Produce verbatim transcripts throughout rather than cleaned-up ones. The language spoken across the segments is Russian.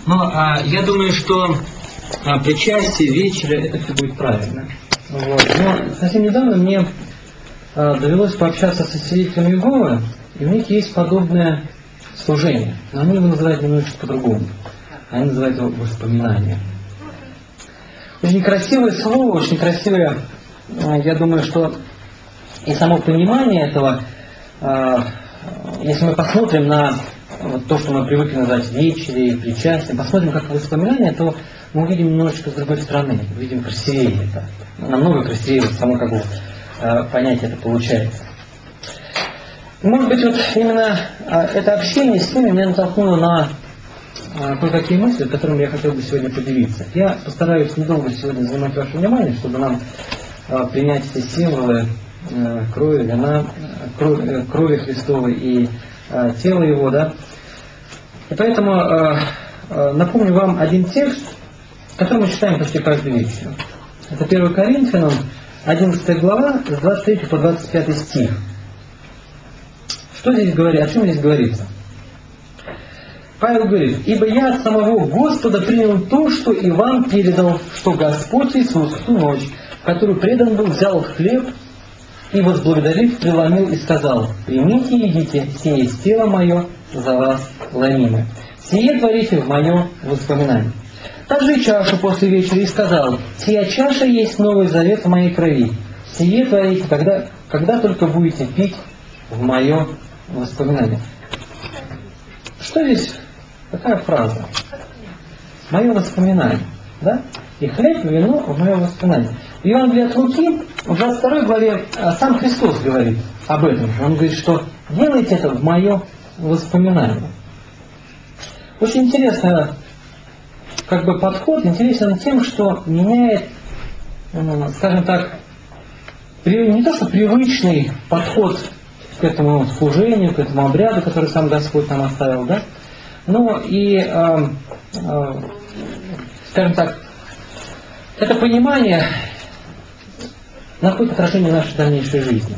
Но а, я думаю, что а, причастие вечера, это все будет правильно. Вот. Но совсем недавно мне а, довелось пообщаться со свидетелями Иеговы, и у них есть подобное служение. Но они его называют немножечко по-другому. Они называют его воспоминание. Очень красивое слово, очень красивое, я думаю, что и само понимание этого, если мы посмотрим на вот то, что мы привыкли называть вечери, причастием, посмотрим как воспоминание, то мы увидим немножечко с другой стороны, увидим красивее это. Намного красивее само как бы понятие это получается. И, может быть, вот именно это общение с ними меня натолкнуло на кое-какие мысли, которыми я хотел бы сегодня поделиться. Я постараюсь недолго сегодня занимать ваше внимание, чтобы нам принять все символы крови, вина, крови, крови Христовой и тела Его, да. И поэтому напомню вам один текст, который мы читаем почти каждый вечер. Это первое Коринфянам, одиннадцатая глава, с двадцать третьего по двадцать пятый стих. Что здесь говорит, о чем здесь говорится? Павел говорит: «Ибо я от самого Господа принял то, что и вам передал, что Господь Иисус в ту ночь, в которую предан был, взял хлеб и, возблагодарив, преломил и сказал: примите и едите, сие есть тело мое за вас ломимое. Сие творите в мое воспоминание. Также и чашу после вечера и сказал: сия чаша есть новый завет в моей крови. Сие творите, когда, когда только будете пить в мое воспоминание». Что здесь? Такая фраза. Мое воспоминание. Да? И хлеб, и вино в мое воспоминание. В Евангелии от Луки, в двадцать второй главе, сам Христос говорит об этом. Он говорит, что делайте это в мое воспоминание. Очень интересно, как бы подход, интересен тем, что меняет, скажем так, не то что привычный подход к этому служению, к этому обряду, который сам Господь нам оставил, да, но и, э, э, скажем так, это понимание находит отражение в нашей дальнейшей жизни.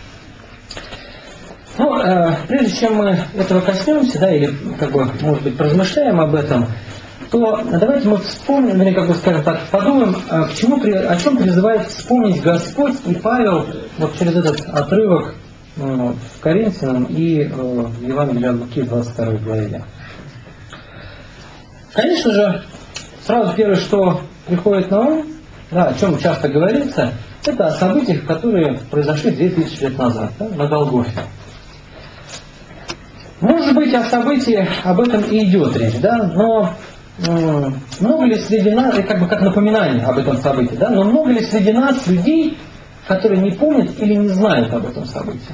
Ну, э, прежде чем мы этого коснемся, да, или, как бы, может быть, поразмышляем об этом, то давайте мы вспомним, или, как бы, скажем так, подумаем, к чему, о чем призывает вспомнить Господь и Павел вот через этот отрывок в Коринфянам и в Евангелии от Луки в двадцать второй главе. Конечно же, сразу первое, что приходит на ум, да, о чем часто говорится, это о событиях, которые произошли две тысячи лет назад, да, на Голгофе. Может быть, о событии об этом и идет речь, да, но э, много ли среди нас, как бы как напоминание об этом событии, да, но много ли среди нас людей, которые не помнят или не знают об этом событии?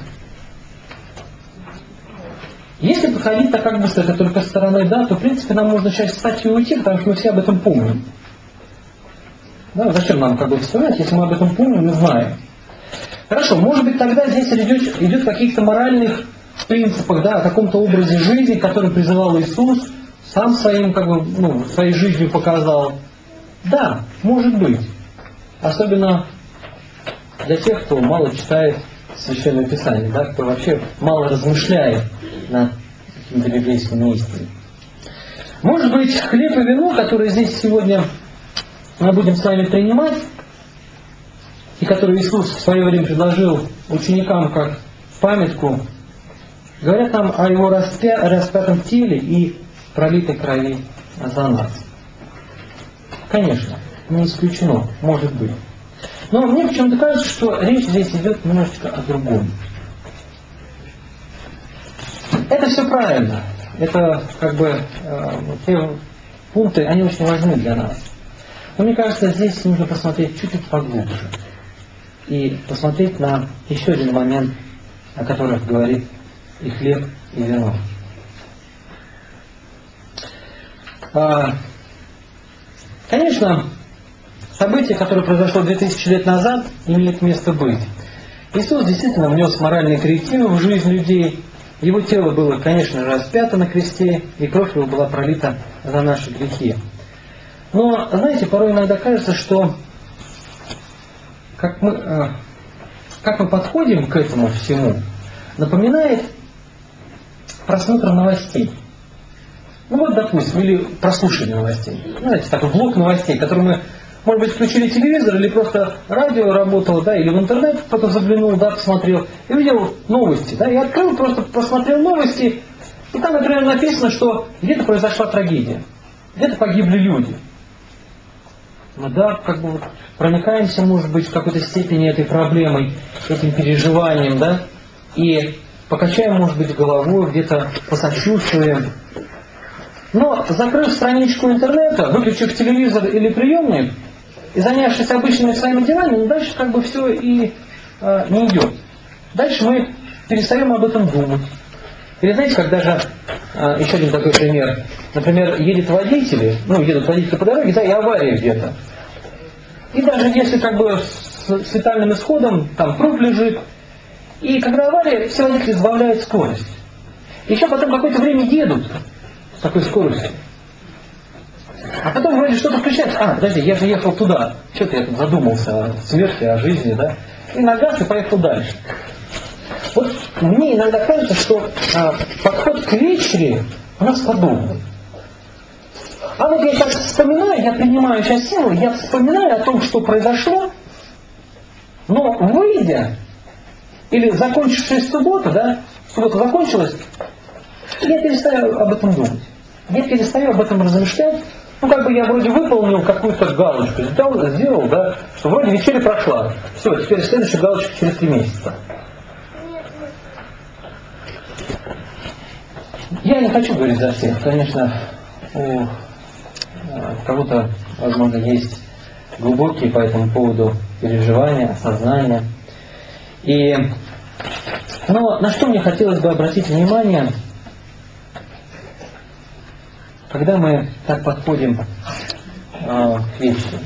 Если подходить так как бы с этой только стороной, да, то в принципе нам можно сейчас встать и уйти, потому что мы все об этом помним. Да, зачем нам как бы вспоминать, если мы об этом помним и знаем? Хорошо, может быть тогда здесь идет, идет о каких-то моральных принципах, да, о каком-то образе жизни, который призывал Иисус, сам своим, как бы, ну, своей жизнью показал. Да, может быть. Особенно для тех, кто мало читает Священное Писание, да, кто вообще мало размышляет над какими-то библейскими истинами. Может быть, хлеб и вино, которые здесь сегодня мы будем с вами принимать, и которые Иисус в свое время предложил ученикам как памятку, говорят нам о Его распя... распятом теле и пролитой крови за нас. Конечно, не исключено, может быть. Но мне почему-то кажется, что речь здесь идет немножечко о другом. Это все правильно. Это как бы э, те пункты, они очень важны для нас. Но мне кажется, здесь нужно посмотреть чуть-чуть поглубже. И посмотреть на еще один момент, о котором говорит и хлеб, и вино. А, конечно, событие, которое произошло две тысячи лет назад, имеет место быть. Иисус действительно внес моральные коррективы в жизнь людей. Его тело было, конечно же, распято на кресте, и кровь его была пролита за наши грехи. Но, знаете, порой иногда кажется, что как мы, как мы подходим к этому всему, напоминает просмотр новостей. Ну вот, допустим, или прослушивание новостей. Знаете, такой блок новостей, который мы, может быть, включили телевизор, или просто радио работало, да, или в интернет кто-то заглянул, да, посмотрел, и увидел новости, да, и открыл, просто посмотрел новости, и там, например, написано, что где-то произошла трагедия, где-то погибли люди. Ну да, как бы вот проникаемся, может быть, в какой-то степени этой проблемой, этим переживанием, да, и покачаем, может быть, головой, где-то посочувствуем. Но, закрыв страничку интернета, выключив телевизор или приемник, и занявшись обычными своими делами, ну, дальше как бы все и э, не идет. Дальше мы перестаем об этом думать. Или знаете, как даже, э, еще один такой пример, например, едет водитель, ну, едут водители по дороге, да, и авария где-то. И даже если как бы с, с летальным исходом, там труп лежит, и когда авария, все водители сбавляют скорость. Еще потом какое-то время едут с такой скоростью. А потом вроде что-то включается. А, подожди, я же ехал туда. Что-то я тут задумался о смерти, о жизни, да? И на газ и поехал дальше. Вот мне иногда кажется, что а, подход к вечере у нас подобный. А вот я сейчас вспоминаю, я принимаю сейчас силу, я вспоминаю о том, что произошло, но выйдя, или закончившись суббота, да, суббота закончилась, я перестаю об этом думать. Я перестаю об этом размышлять. Ну, как бы я вроде выполнил какую-то галочку, сделал, сделал, да, что вроде вечеря прошла. Все, теперь следующая галочка через три месяца. Я не хочу говорить за всех. Конечно, у кого-то, возможно, есть глубокие по этому поводу переживания, осознания. И, но на что мне хотелось бы обратить внимание, когда мы так подходим э, к вечеру.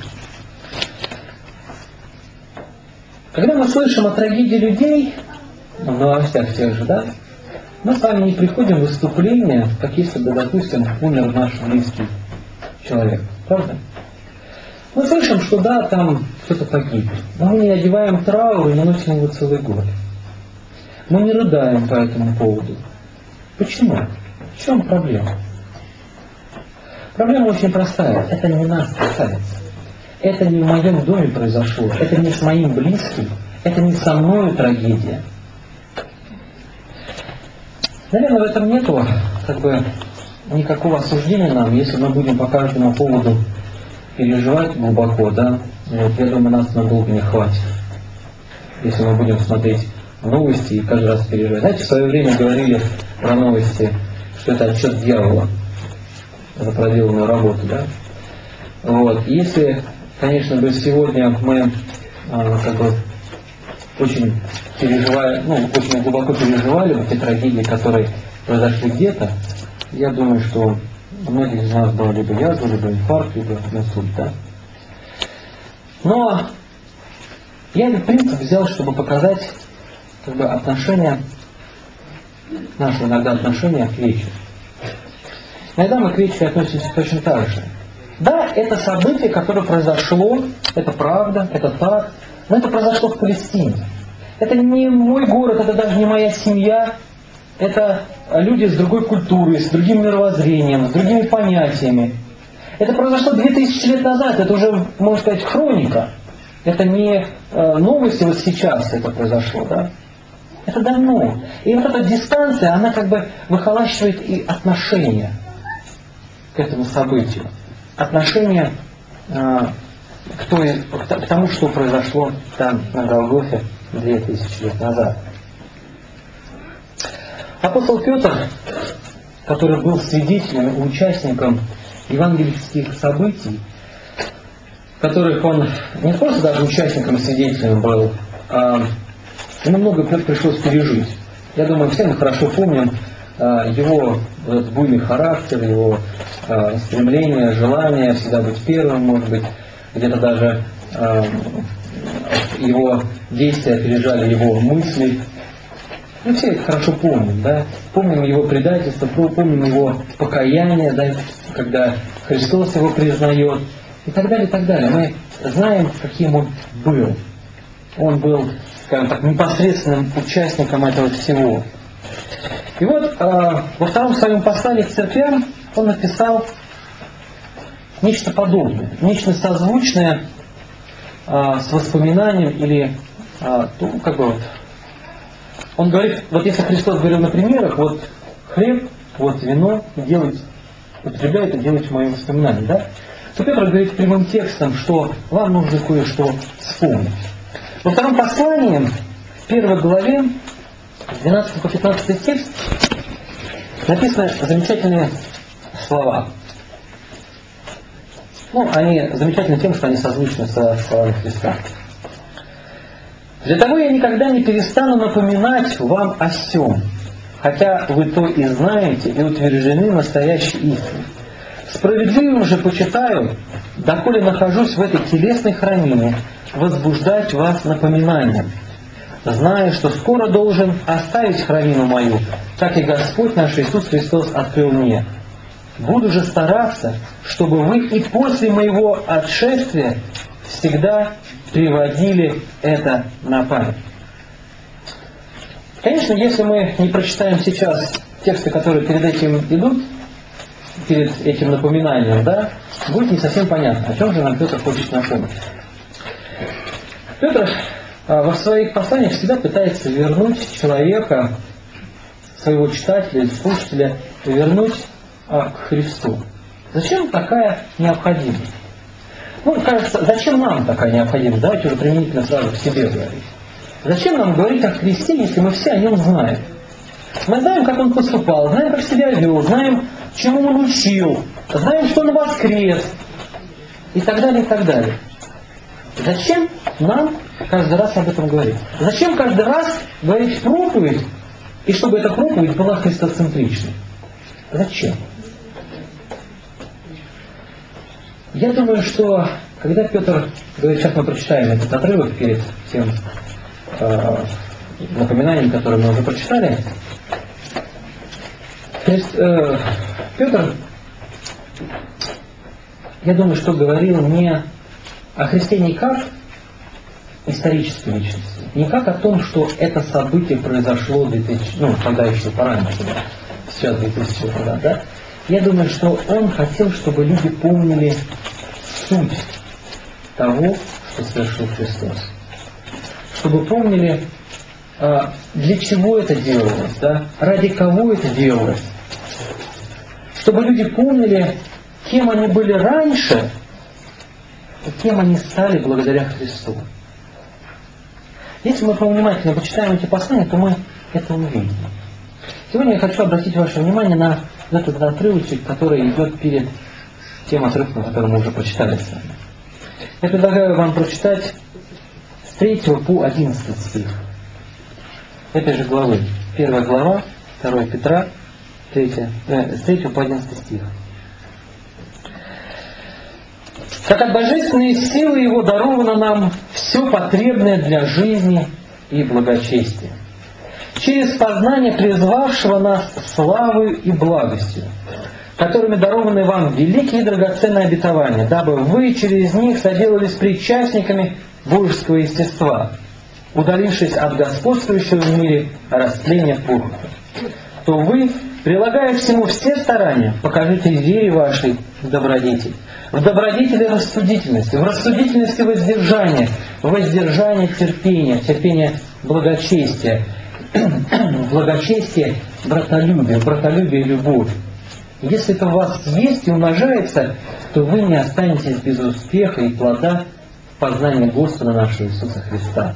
Когда мы слышим о трагедии людей, в новостях тех же, да, мы с вами не приходим в выступление, как если бы, допустим, умер наш близкий человек. Правда? Мы слышим, что да, там кто-то погиб. Но мы не одеваем траур и не носим его целый год. Мы не рыдаем по этому поводу. Почему? В чем проблема? Проблема очень простая. Это не нас касается. Это не в моем доме произошло. Это не с моим близким. Это не со мною трагедия. Наверное, в этом нету как бы никакого осуждения нам, если мы будем по каждому поводу переживать глубоко, да. Вот, я думаю, нас надолго не хватит. Если мы будем смотреть новости и каждый раз переживать. Знаете, в свое время говорили про новости, что это отчет дьявола за проделанную работу, да. Вот. Если, конечно, бы сегодня мы а, как бы очень переживая, ну, очень глубоко переживали вот те трагедии, которые произошли где-то, я думаю, что у многих из нас было либо язва, либо инфаркт, либо инсульт, да. Но я этот принцип взял, чтобы показать как бы отношение, наше иногда отношение к вечеру. Иногда мы к вечеру относимся точно так же. Да, это событие, которое произошло, это правда, это так, но это произошло в Палестине. Это не мой город, это даже не моя семья. Это люди с другой культурой, с другим мировоззрением, с другими понятиями. Это произошло две тысячи лет назад, это уже, можно сказать, хроника. Это не новости вот сейчас это произошло, да? Это давно. И вот эта дистанция, она как бы выхолащивает и отношение к этому событию. Отношение э, к, той, к тому, что произошло там на Голгофе две тысячи лет назад. Апостол Петр, который был свидетелем и участником евангельских событий, в которых он не просто даже участником и свидетелем был, а ему много пришлось пережить. Я думаю, все мы хорошо помним а, его вот, буйный характер, его а, стремление, желание всегда быть первым, может быть, где-то даже а, его действия опережали его мысли. Мы все это хорошо помним, да? Помним его предательство, помним его покаяние, да, когда Христос его признает, и так далее, и так далее. Мы знаем, каким он был. Он был, скажем так, непосредственным участником этого всего. И вот э, во втором своем послании к церквям он написал нечто подобное, нечто созвучное а, с воспоминанием или а, ну, как бы вот. Он говорит, вот если Христос говорил на примерах, вот хлеб, вот вино, делайте, употребляйте, делайте в моем воспоминании, да? То Петр говорит прямым текстом, что вам нужно кое-что вспомнить. Во втором послании, в первой главе, с двенадцатого по пятнадцатый текст, написаны замечательные слова. Ну, они замечательны тем, что они созвучны со словами Христа. «Для того я никогда не перестану напоминать вам о сем, хотя вы то и знаете, и утверждены настоящей истиной. Справедливым же почитаю, доколе нахожусь в этой телесной храмине, возбуждать вас напоминанием, зная, что скоро должен оставить храмину мою, как и Господь наш Иисус Христос открыл мне. Буду же стараться, чтобы вы и после моего отшествия всегда приводили это на память». Конечно, если мы не прочитаем сейчас тексты, которые перед этим идут, перед этим напоминанием, да, будет не совсем понятно, о чем же нам Петр хочет напомнить. Петр а, во своих посланиях всегда пытается вернуть человека, своего читателя или слушателя, вернуть а, к Христу. Зачем такая необходимость? Ну, кажется, зачем нам такая необходимость? Давайте уже применительно сразу к себе говорить. Зачем нам говорить о Христе, если мы все о Нем знаем? Мы знаем, как Он поступал, знаем, как себя вел, знаем, чему Он учил, знаем, что Он воскрес, и так далее, и так далее. Зачем нам каждый раз об этом говорить? Зачем каждый раз говорить проповедь, и чтобы эта проповедь была христоцентричной? Зачем? Я думаю, что когда Петр говорит, сейчас мы прочитаем этот отрывок перед тем э, напоминанием, которое мы уже прочитали, Христ, э, Петр, я думаю, что говорил не о Христе не как исторической личности, не как о том, что это событие произошло две тысячи, ну, тогда еще пораньше, да, сейчас две тысячи лет назад, да. Я думаю, что он хотел, чтобы люди помнили суть того, что совершил Христос. Чтобы помнили, для чего это делалось, да? Ради кого это делалось. Чтобы люди помнили, кем они были раньше, и кем они стали благодаря Христу. Если мы повнимательнее почитаем эти послания, то мы это увидим. Сегодня я хочу обратить ваше внимание на этот отрывочек, который идет перед тем отрывком, который мы уже прочитали с вами. Я предлагаю вам прочитать с третьего по одиннадцатый стих этой же главы. Первая глава, второе Петра, третья, э, с третьего по одиннадцатый стих. «Как от божественной силы Его даровано нам все потребное для жизни и благочестия, через познание призвавшего нас славою и благостью, которыми дарованы вам великие и драгоценные обетования, дабы вы через них соделались причастниками божеского естества, удалившись от господствующего в мире растления похоти. То вы, прилагая к всему все старания, покажите вере вашей добродетель, в добродетели рассудительности, в рассудительности воздержание, в воздержание терпение, терпение благочестие, благочестие братолюбие, братолюбие любовь. Если это у вас есть и умножается, то вы не останетесь без успеха и плода познания Господа нашего Иисуса Христа.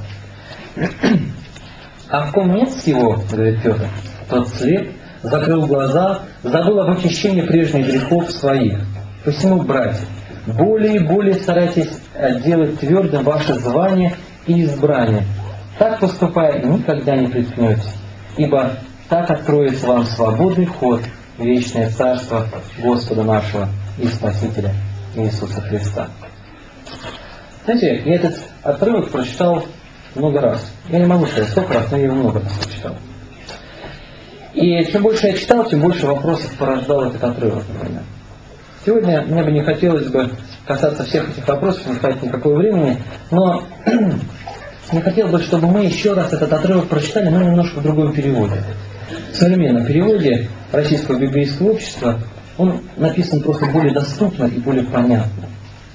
А в ком нет всего, говорит Петр, тот слеп, закрыл глаза, забыл об очищении прежних грехов своих. Посему, братья, более и более старайтесь делать твердым ваше звание и избрание. Так поступая, никогда не приткнетесь, ибо так откроется вам свободный ход в вечное царство Господа нашего и Спасителя Иисуса Христа. Знаете, я этот отрывок прочитал много раз. Я не могу сказать сколько раз, но я его много раз прочитал. И чем больше я читал, тем больше вопросов порождал этот отрывок, например. Сегодня мне бы не хотелось бы касаться всех этих вопросов, не хватит никакого времени, но я хотел бы, чтобы мы еще раз этот отрывок прочитали, но немножко в другом переводе. В современном переводе Российского библейского общества Он написан просто более доступно и более понятно.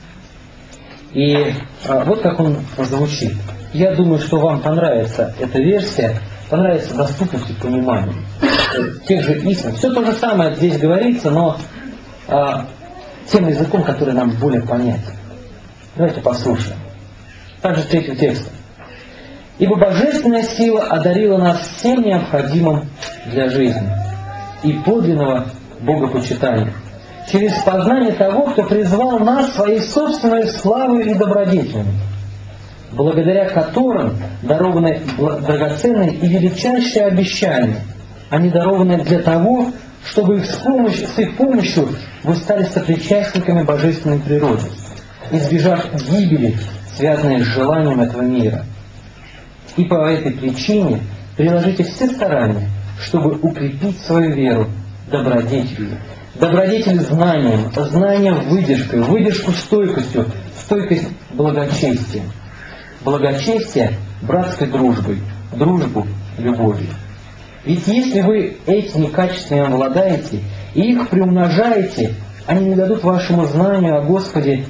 И а, вот как он звучит. Я думаю, что вам понравится эта версия, понравится доступность и понимание тех же истин. Все то же самое здесь говорится, но а, тем языком, который нам более понятен. Давайте послушаем. Также третий текст. «Ибо божественная сила одарила нас всем необходимым для жизни и подлинного богопочитания, через познание того, кто призвал нас своей собственной славой и добродетелью, благодаря которым дарованы драгоценные и величайшие обещания. Они дарованы для того, чтобы их с, помощью, с их помощью вы стали сопричастниками божественной природы, избежав гибели, связанной с желанием этого мира. И по этой причине приложите все старания, чтобы укрепить свою веру добродетелью. Добродетель знанием, знание выдержкой, выдержку стойкостью, стойкость благочестием. Благочестие братской дружбой, дружбу любовью. Ведь если вы этими качествами обладаете и их приумножаете, они не дадут вашему знанию о Господе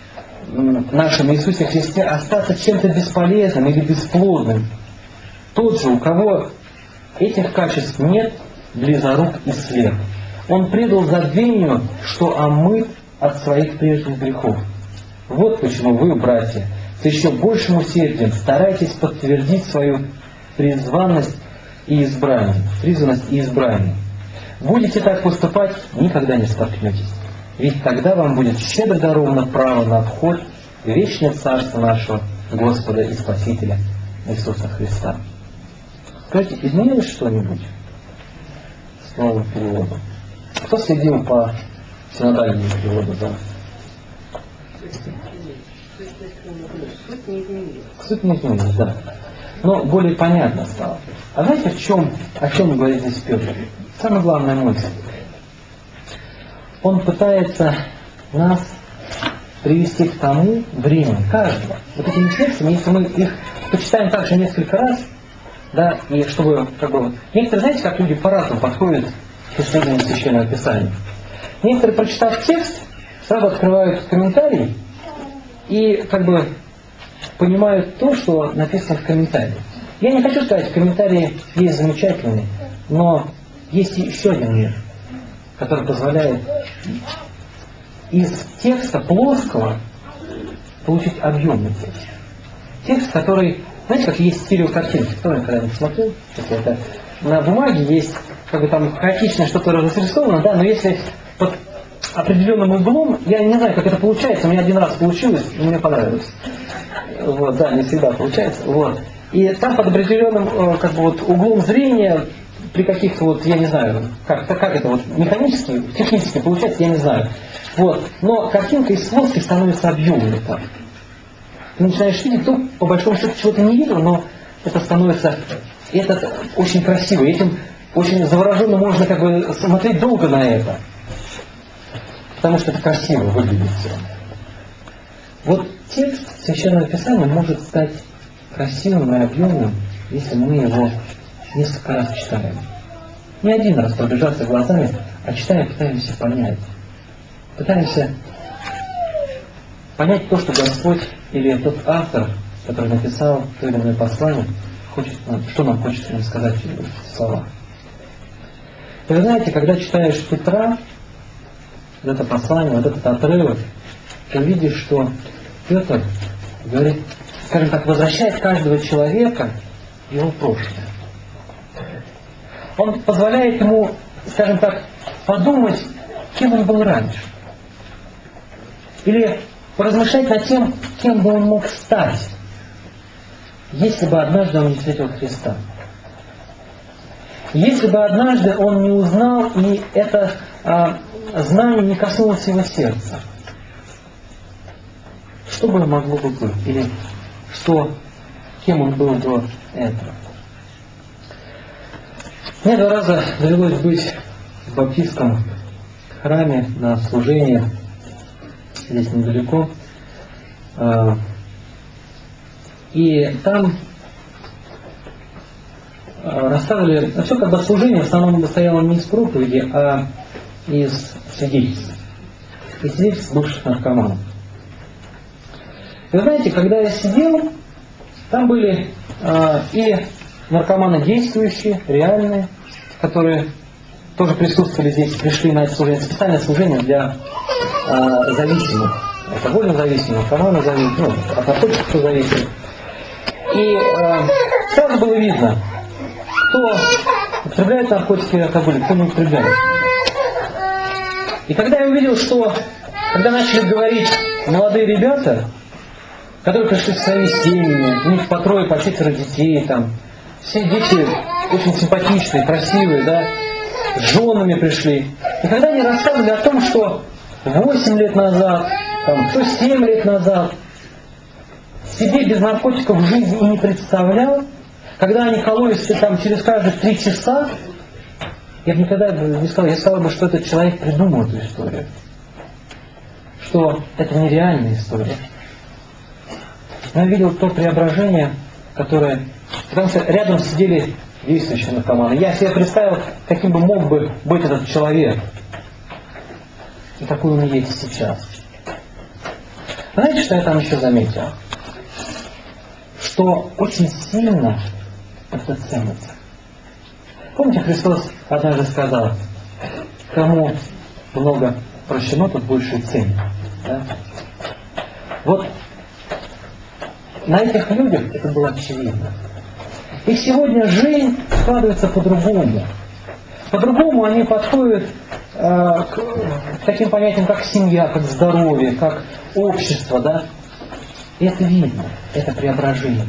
нашем Иисусе Христе остаться чем-то бесполезным или бесплодным. Тот же, у кого этих качеств нет, близорук и слеп. Он предал забвению, что омыт от своих прежних грехов. Вот почему вы, братья, с еще большим усердием старайтесь подтвердить свою призванность и избрание. Призванность и избрание. Будете так поступать, никогда не споткнетесь. Ведь тогда вам будет щедро даровано право на вход в вечное царство нашего Господа и Спасителя Иисуса Христа. Скажите, изменилось что-нибудь с новым переводом? Кто следил по синодальному переводу? Да? Суть не изменилась. Суть не изменилась, да. Но более понятно стало. А знаете, в чем, о чем говорит здесь Петр? Самая главная мысль. Он пытается нас привести к тому времени, каждого. Вот этими текстами, если мы их почитаем также несколько раз, да, и чтобы, как бы, некоторые, знаете, как люди по-разному подходят к исследованию Священного Писания. Некоторые, прочитав текст, сразу открывают комментарий и, как бы, понимают то, что написано в комментарии. Я не хочу сказать, комментарии есть замечательные, но есть еще один мир, который позволяет из текста плоского получить объемный текст. Текст, который, знаете, как есть стереокартинки, кто я когда-нибудь смотрел, это на бумаге есть, как бы там хаотично что-то разрисовано, да, но если под определенным углом, я не знаю, как это получается, у меня один раз получилось, и мне понравилось. Вот, да, не всегда получается. Вот. И там под определенным, как бы, вот, углом зрения, при каких-то, вот, я не знаю, как, как это вот механически, технически получается, я не знаю. Вот. Но картинка из плоской становится объемной там. Ты начинаешь видеть, то по большому счету чего-то не видно, но это становится, это очень красиво. Этим очень завороженно можно, как бы, смотреть долго на это. Потому что это красиво выглядит все. Вот текст Священного Писания может стать красивым и объемным, если мы его несколько раз читаем. Не один раз пробежаться глазами, а читая, пытаемся понять. Пытаемся понять то, что Господь или тот автор, который написал то или иное послание, хочет нам, что нам хочет нам сказать через эти слова. И вы знаете, когда читаешь Петра, вот это послание, вот этот отрывок, ты видишь, что Петр говорит, скажем так, возвращает каждого человека в его прошлое. Он позволяет ему, скажем так, подумать, кем он был раньше. Или поразмышлять над тем, кем бы он мог стать, если бы однажды он не встретил Христа. Если бы однажды он не узнал, и это а, знание не коснулось его сердца. Что бы могло бы быть? Или что, кем он был до этого? Мне два раза довелось быть в баптистском храме на служении, здесь недалеко. И там расставили, все как бы служение в основном состояло не из проповеди, а из свидетельств. Из свидетельств бывших наркоманов. И вы знаете, когда я сидел, там были э, и наркоманы действующие, реальные, которые тоже присутствовали здесь, пришли на это служение, специальное служение для э, зависимых. Алкогольно зависимых, наркоманы зависимых, ну, от наркотиков кто зависим. И э, сразу было видно, кто употребляет наркотики и алкоголь, кто не употребляет. И когда я увидел, что, когда начали говорить молодые ребята, которые пришли со своими семьями, у них по трое, по четверо детей, там, все дети очень симпатичные, красивые, да, с женами пришли. И когда они рассказывали о том, что восемь лет назад, там, кто семь лет назад, себе без наркотиков в жизни и не представлял, когда они кололись там через каждые три часа, я бы никогда не сказал, я сказал бы, что этот человек придумал эту историю. Что это нереальная история. Но я видел то преображение, которое... Потому что рядом сидели действующие наркоманы. Я себе представил, каким бы мог бы быть этот человек. И какой он есть сейчас. Знаете, что я там еще заметил? Что очень сильно это ценится. Помните, Христос однажды сказал, кому много прощено, тот больше ценит. Да? Вот на этих людях это было очевидно. И сегодня жизнь складывается по-другому. По-другому они подходят э, к, к таким понятиям, как семья, как здоровье, как общество. Да? И это видно, это преображение.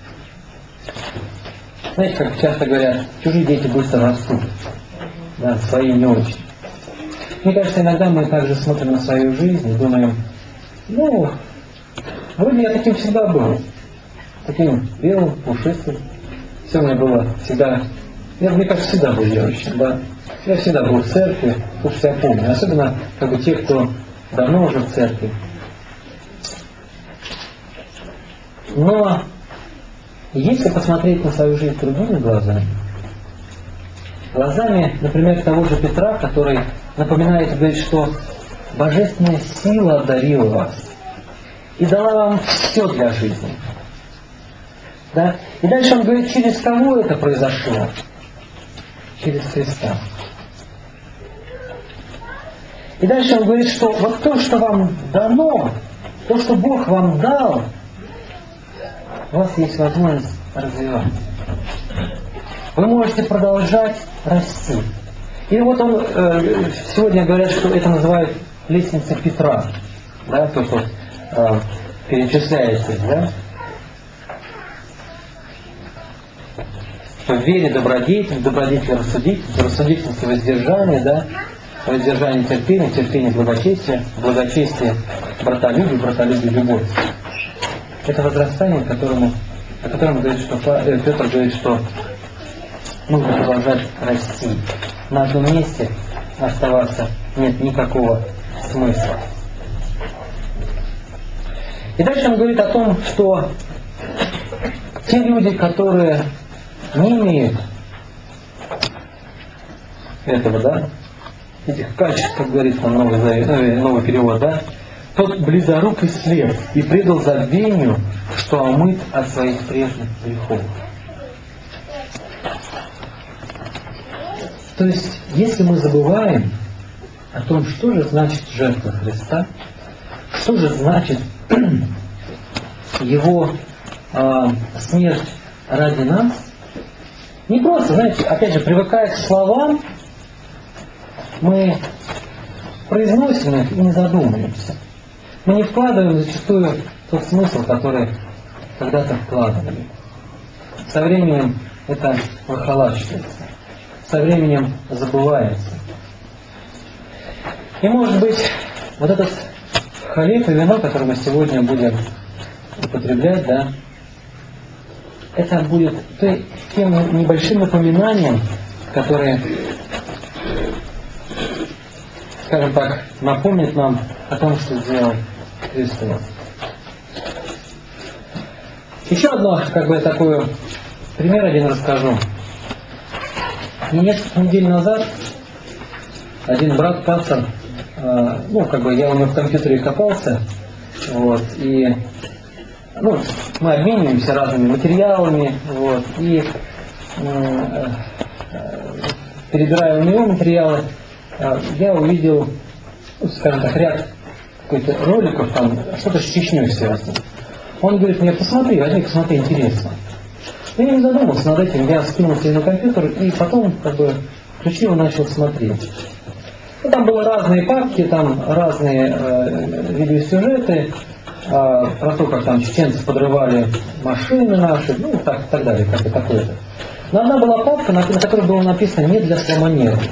Знаете, как часто говорят, чужие дети быстро растут, да, свои не очень. Мне кажется, иногда мы также смотрим на свою жизнь и думаем, ну, вроде я таким всегда был. Таким белым, пушистым. Все у меня было всегда... Я, мне кажется, всегда был верующим, да. Я всегда был в церкви, уж себя помню. Особенно, как бы, те, кто давно уже в церкви. Но если посмотреть на свою жизнь другими глазами, глазами, например, того же Петра, который напоминает, говорит, что божественная сила одарила вас и дала вам все для жизни. Да? И дальше он говорит, через кого это произошло? Через Христа. И дальше он говорит, что вот то, что вам дано, то, что Бог вам дал, у вас есть возможность развивать. Вы можете продолжать расти. И вот он, э, сегодня говорят, что это называют лестницей Петра. Да, то, что э, перечисляется, да? Что в вере добродетель, добродетель рассудительство, рассудительство воздержание, да? Воздержание терпение, терпение благочестие, благочестие братолюбие, братолюбие любовь. Это возрастание, которому, о котором говорит, что, Петр говорит, что нужно продолжать расти. На одном месте оставаться нет никакого смысла. И дальше он говорит о том, что те люди, которые не имеют этого, да, этих качеств, как говорит там новый, новый перевод, да, тот близорук и слеп, и предал забвению, что омыт от своих прежних грехов. То есть, если мы забываем о том, что же значит жертва Христа, что же значит Его э, смерть ради нас, не просто, знаете, опять же, привыкая к словам, мы произносим их и не задумываемся. Мы не вкладываем зачастую тот смысл, который когда-то вкладывали. Со временем это выхолачивается. Со временем забывается. И может быть, вот этот хлеб и вино, которое мы сегодня будем употреблять, да, это будет тем небольшим напоминанием, которые, скажем так, напомнит нам о том, что сделал Христос. Еще одно, как бы, такой пример один расскажу. И несколько недель назад один брат, пастор, э, ну, как бы я у него в компьютере копался, вот, и ну, мы обмениваемся разными материалами, вот, и э, перебирая у него материалы, э, я увидел, ну, скажем так, ряд каких-то роликов, там, что-то с Чечней связано. Он говорит мне: посмотри, возьми, посмотри, интересно. Я не задумался над этим, я скинул себе на компьютер и потом как бы включил и начал смотреть. Ну, там были разные папки, там разные э, видеосюжеты, э, про то, как там чеченцы подрывали машины наши, ну так, так далее, как бы такое-то. Но одна была папка, на, на которой было написано «Не для слабонервных».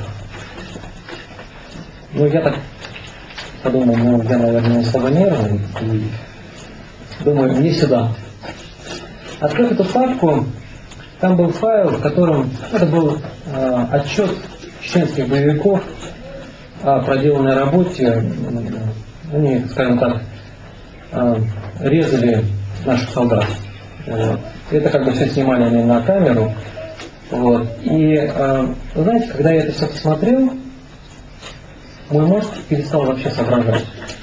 Ну, я так подумал, ну, я, наверное, не слабонервный, и думаю, мне сюда. Открыв эту папку, там был файл, в котором, это был э, отчет чеченских боевиков о проделанной работе. Они, скажем так, э, резали наших солдат. Вот. Это как бы все снимали они на камеру. Вот. И э, вы знаете, когда я это все посмотрел, мой мозг перестал вообще соображать.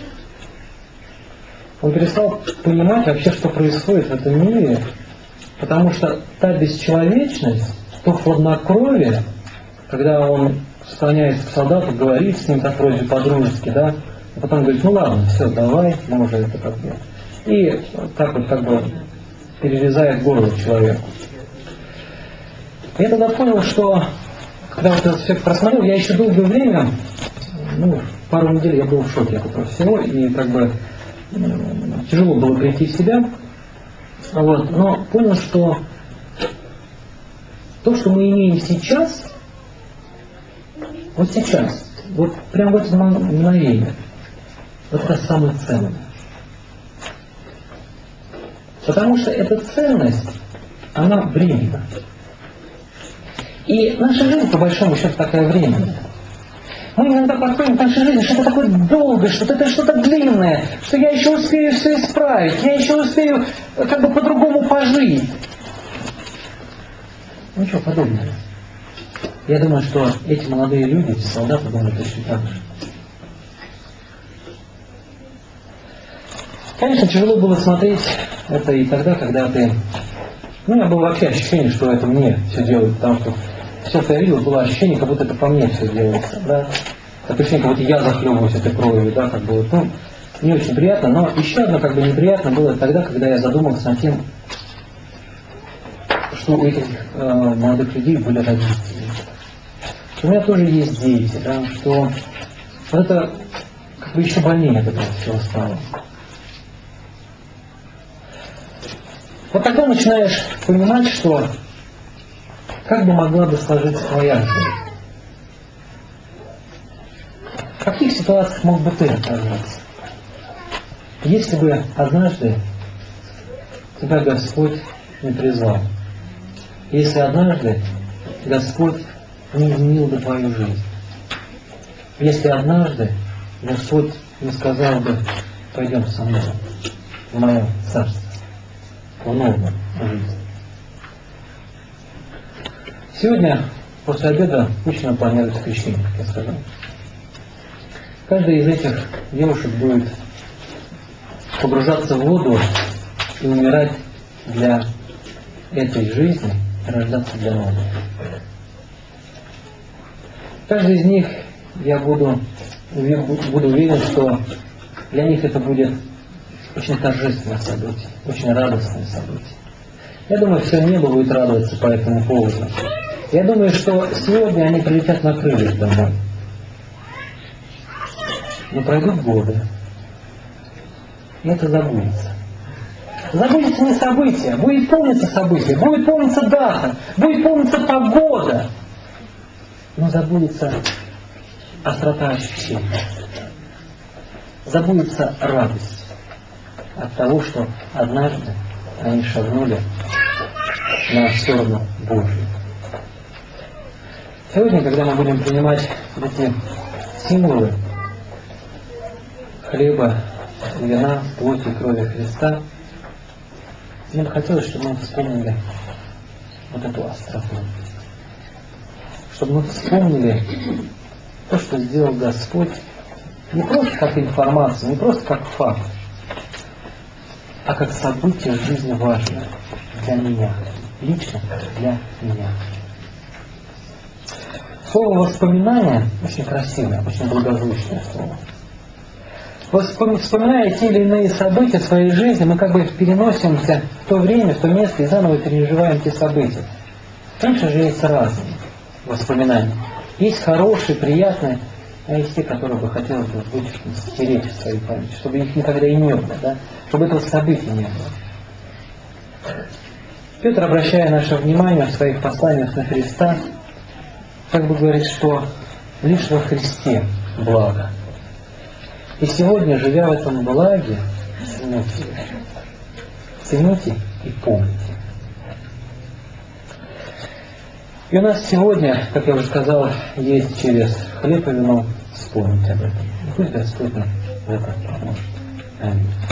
Он перестал понимать вообще, что происходит в этом мире, потому что та бесчеловечность, то хладнокровие, когда он склоняется к солдату, говорит с ним так вроде по-дружески, да, а потом говорит: ну ладно, все, давай, мы уже это как бы. И так вот как бы перерезает горло человеку. Я тогда понял, что когда вот это все просмотрел, я еще долгое время, ну, пару недель я был в шоке от этого всего, и как бы тяжело было прийти в себя. Вот, но понял, что то, что мы имеем сейчас, вот сейчас, вот прямо в это мгновение, вот это самое ценное. Потому что эта ценность, она временна. И наша жизнь, по большому счету, такая временная. Мы иногда подходим к нашей жизни, что-то такое долгое, что-то это что-то длинное, что я еще успею все исправить, я еще успею как бы по-другому пожить. Ничего подобного. Я думаю, что эти молодые люди, эти солдаты думают точно так же. Конечно, тяжело было смотреть это и тогда, когда ты... Ну, у меня было вообще ощущение, что это мне все делают, потому что все, что я видел, было ощущение, как будто это по мне все делается, да. Такое ощущение, как будто я захлебываюсь этой кровью, да, как бы, ну, не очень приятно. Но еще одно, как бы, неприятно было тогда, когда я задумался над тем, что у этих э, молодых людей были родители. Что у меня тоже есть дети, да, что это как бы еще больнее от этого всего стало. Вот тогда начинаешь понимать, что как бы могла бы сложиться твоя жизнь. В каких ситуациях мог бы ты оказаться? Если бы однажды тебя Господь не призвал, если однажды Господь не изменил бы твою жизнь, если однажды Господь не сказал бы: пойдем со мной в мое царство, в новую жизнь. Сегодня после обеда точно планируется крещение, как я сказал. Каждая из этих девушек будет погружаться в воду и умирать для этой жизни, рождаться для новой. Каждый из них, я буду, буду уверен, что для них это будет очень торжественное событие, очень радостное событие. Я думаю, все небо будет радоваться по этому поводу. Я думаю, что сегодня они прилетят на крыльях домой. Но пройдут годы, и это забудется. Забудется не событие, будет помниться событие, будет помниться дата, будет помниться погода, но забудется острота ощущений. Забудется радость от того, что однажды они шагнули на сторону Божью. Сегодня, когда мы будем принимать эти символы хлеба, вина, плоти и крови Христа, мне бы хотелось, чтобы мы вспомнили вот эту остроту. Чтобы мы вспомнили то, что сделал Господь, не просто как информация, не просто как факт, а как событие в жизни важное для меня, лично для меня. Слово «воспоминание» очень красивое, очень благозвучное слово. Вспоминая те или иные события в своей жизни, мы как бы переносимся в то время, в то место и заново переживаем те события. Конечно же, есть разные воспоминания. Есть хорошие, приятные, а есть те, которые бы хотелось бы вычеркнуть, стереть в своей памяти, чтобы их никогда и не было, да? Чтобы этого события не было. Петр, обращая наше внимание в своих посланиях на Христа, как бы говорит, что лишь во Христе благо. И сегодня, живя в этом благе, цените, цените и помните. И у нас сегодня, как я уже сказал, есть через хлеб и вино вспомнить об этом. И пусть Господь нам в этом поможет. Аминь.